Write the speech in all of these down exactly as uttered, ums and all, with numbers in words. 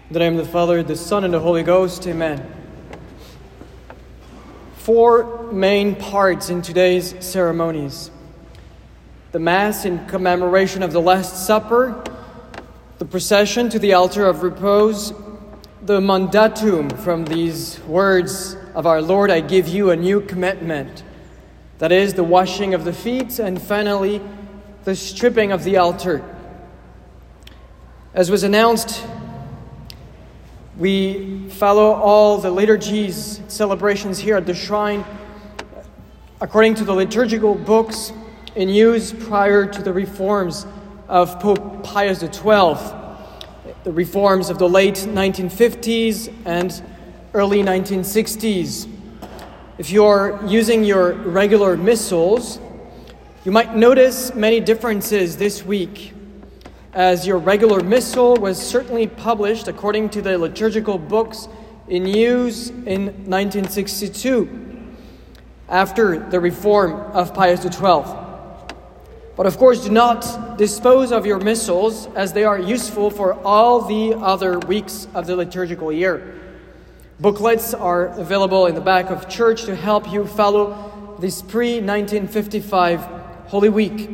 In the name of the Father, the Son, and the Holy Ghost, amen. Four main parts in today's ceremonies. The Mass in commemoration of the Last Supper, the procession to the altar of repose, the mandatum from these words of our Lord, I give you a new commitment. That is, the washing of the feet, and finally, the stripping of the altar. As was announced, we follow all the liturgies, celebrations here at the shrine, according to the liturgical books in use prior to the reforms of Pope Pius the twelfth, the reforms of the late nineteen fifties and early nineteen sixties. If you're using your regular missals, you might notice many differences this week, as your regular missal was certainly published according to the liturgical books in use in nineteen sixty-two, after the reform of Pius the twelfth. But of course, do not dispose of your missals, as they are useful for all the other weeks of the liturgical year. Booklets are available in the back of church to help you follow this pre-nineteen fifty-five Holy Week.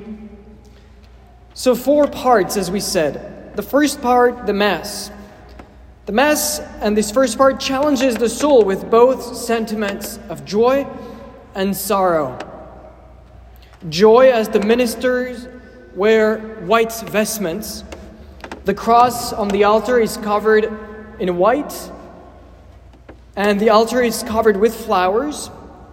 So four parts, as we said. The first part, the Mass. The Mass and this first part challenges the soul with both sentiments of joy and sorrow. Joy, as the ministers wear white vestments. The cross on the altar is covered in white, and the altar is covered with flowers.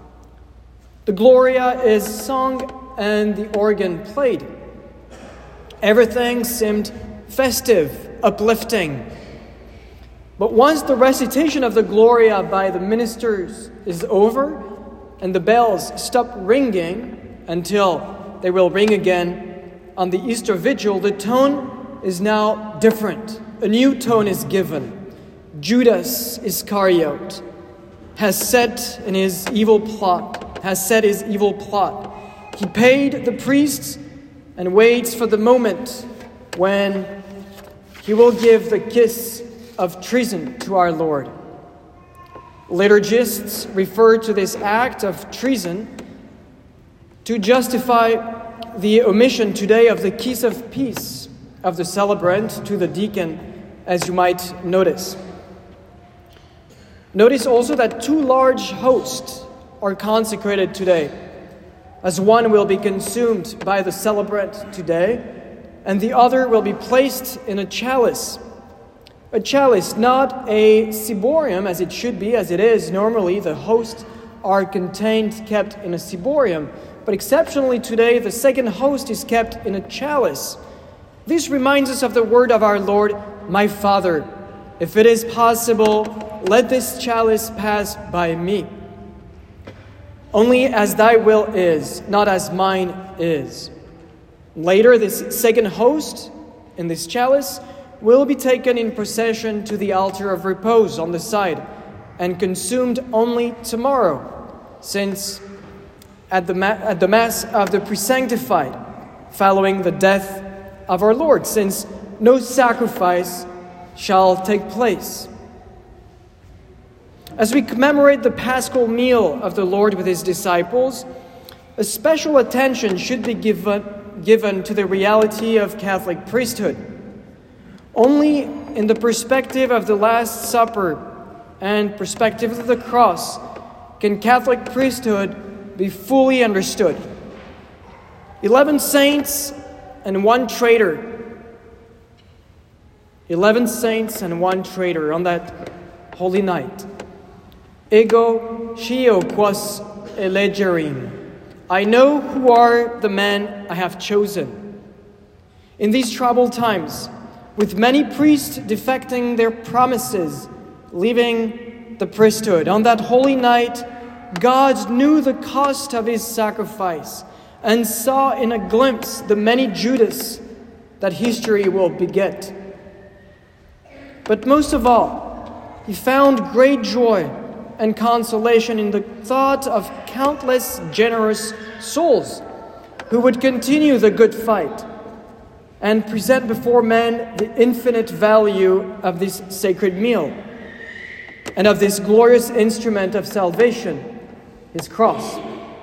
The Gloria is sung and the organ played. Everything seemed festive, uplifting. But once the recitation of the Gloria by the ministers is over and the bells stop ringing until they will ring again on the Easter Vigil, the tone is now different. A new tone is given. Judas Iscariot has set in his evil plot, has set his evil plot. He paid the priests and waits for the moment when he will give the kiss of treason to our Lord. Liturgists refer to this act of treason to justify the omission today of the kiss of peace of the celebrant to the deacon, as you might notice. Notice also that two large hosts are consecrated today, as one will be consumed by the celebrant today, and the other will be placed in a chalice. A chalice, not a ciborium, as it should be, as it is. Normally, the hosts are contained, kept in a ciborium. But exceptionally today, the second host is kept in a chalice. This reminds us of the word of our Lord, my Father, if it is possible, let this chalice pass by me. Only as thy will is, not as mine is. Later, this second host in this chalice will be taken in procession to the altar of repose on the side and consumed only tomorrow, since at the, ma- at the Mass of the Presanctified, following the death of our Lord, since no sacrifice shall take place. As we commemorate the Paschal meal of the Lord with his disciples, a special attention should be given, given to the reality of Catholic priesthood. Only in the perspective of the Last Supper and perspective of the cross can Catholic priesthood be fully understood. Eleven saints and one traitor. Eleven saints and one traitor on that holy night. Ego scio quos elegerim. I know who are the men I have chosen. In these troubled times, with many priests defecting their promises, leaving the priesthood, on that holy night, God knew the cost of his sacrifice and saw in a glimpse the many Judas that history will beget. But most of all, he found great joy and consolation in the thought of countless generous souls who would continue the good fight and present before men the infinite value of this sacred meal and of this glorious instrument of salvation, his cross.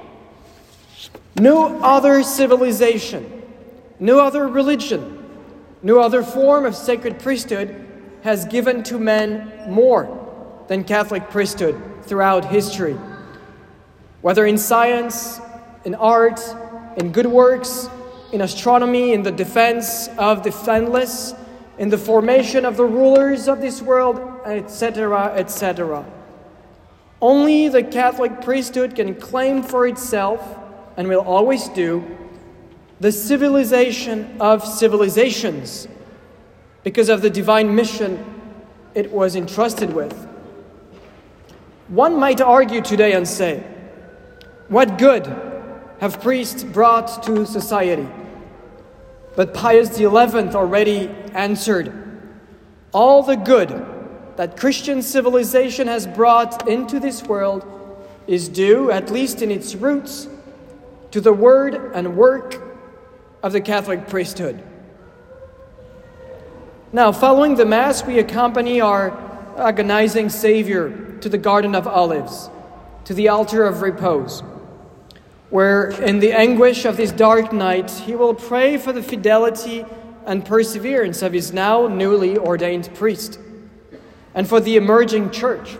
No other civilization, no other religion, no other form of sacred priesthood has given to men more than Catholic priesthood throughout history. Whether in science, in art, in good works, in astronomy, in the defense of the defenseless, in the formation of the rulers of this world, et cetera, et cetera. Only the Catholic priesthood can claim for itself, and will always do, the civilization of civilizations because of the divine mission it was entrusted with. One might argue today and say, what good have priests brought to society? But Pius the eleventh already answered, all the good that Christian civilization has brought into this world is due, at least in its roots, to the word and work of the Catholic priesthood. Now, following the Mass, we accompany our agonizing Savior to the Garden of Olives, to the altar of repose, where in the anguish of this dark night, he will pray for the fidelity and perseverance of his now newly ordained priest, and for the emerging church.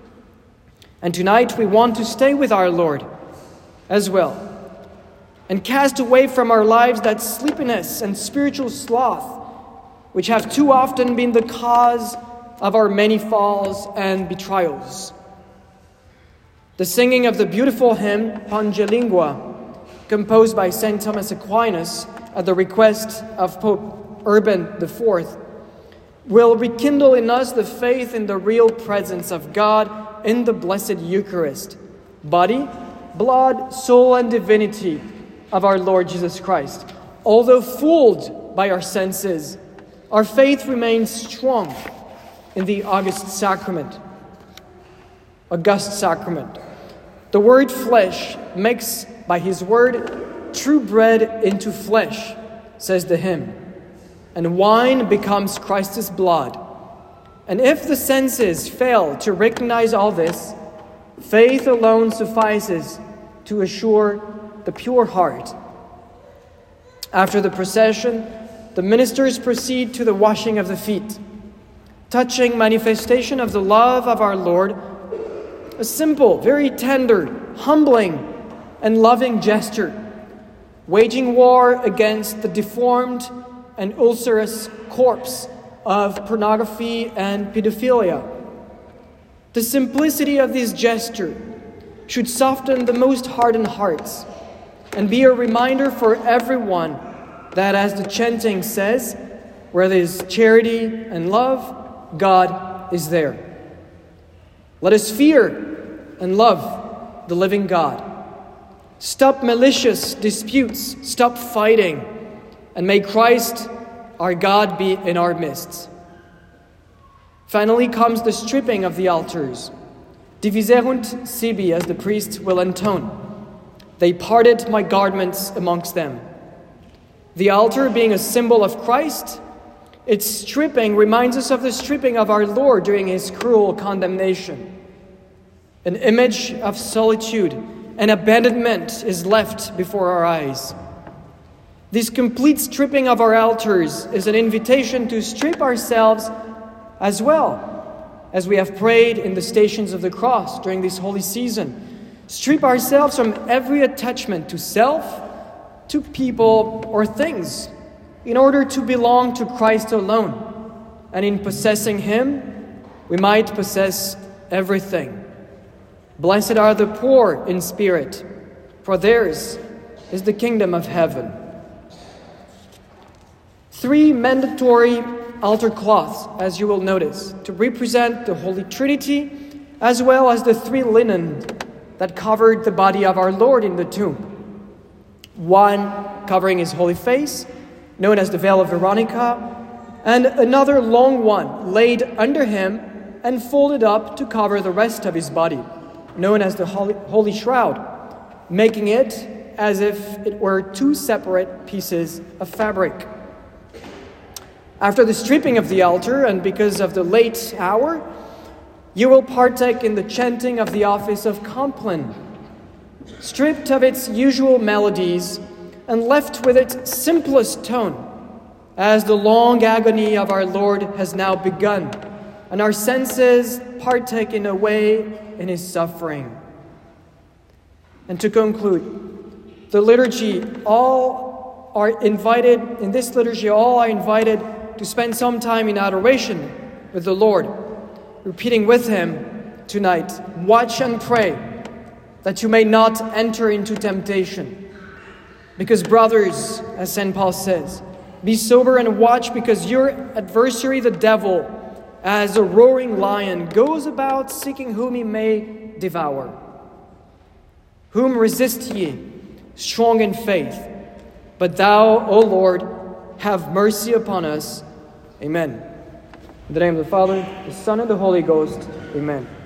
And tonight we want to stay with our Lord as well, and cast away from our lives that sleepiness and spiritual sloth, which have too often been the cause of our many falls and betrayals. The singing of the beautiful hymn, Pange Lingua, composed by Saint Thomas Aquinas at the request of Pope Urban the Fourth, will rekindle in us the faith in the real presence of God in the Blessed Eucharist, body, blood, soul, and divinity of our Lord Jesus Christ. Although fooled by our senses, our faith remains strong in the august sacrament. August sacrament. The word flesh makes by his word true bread into flesh, says the hymn, and wine becomes Christ's blood. And if the senses fail to recognize all this, faith alone suffices to assure the pure heart. After the procession, the ministers proceed to the washing of the feet, touching manifestation of the love of our Lord, a simple, very tender, humbling, and loving gesture, waging war against the deformed and ulcerous corpse of pornography and pedophilia. The simplicity of this gesture should soften the most hardened hearts and be a reminder for everyone that, as the chanting says, where there is charity and love, God is there. Let us fear and love the living God. Stop malicious disputes, stop fighting, and may Christ, our God, be in our midst. Finally comes the stripping of the altars. Diviserunt sibi, as the priest will intone. They parted my garments amongst them. The altar being a symbol of Christ, its stripping reminds us of the stripping of our Lord during his cruel condemnation. An image of solitude and abandonment is left before our eyes. This complete stripping of our altars is an invitation to strip ourselves as well, as we have prayed in the Stations of the Cross during this holy season. Strip ourselves from every attachment to self, to people or things, in order to belong to Christ alone. And in possessing him, we might possess everything. Blessed are the poor in spirit, for theirs is the kingdom of heaven. Three mandatory altar cloths, as you will notice, to represent the Holy Trinity, as well as the three linen that covered the body of our Lord in the tomb. One covering his holy face, known as the veil of Veronica, and another long one laid under him and folded up to cover the rest of his body, known as the Holy, holy Shroud, making it as if it were two separate pieces of fabric. After the stripping of the altar, and because of the late hour, you will partake in the chanting of the office of Compline, stripped of its usual melodies and left with its simplest tone, as the long agony of our Lord has now begun, and our senses partake in a way in his suffering. And to conclude, the liturgy, all are invited, in this liturgy, all are invited to spend some time in adoration with the Lord, repeating with him tonight, watch and pray, that you may not enter into temptation. Because brothers, as Saint Paul says, be sober and watch, because your adversary, the devil, as a roaring lion, goes about seeking whom he may devour. Whom resist ye, strong in faith? But thou, O Lord, have mercy upon us. Amen. In the name of the Father, the Son, and the Holy Ghost. Amen.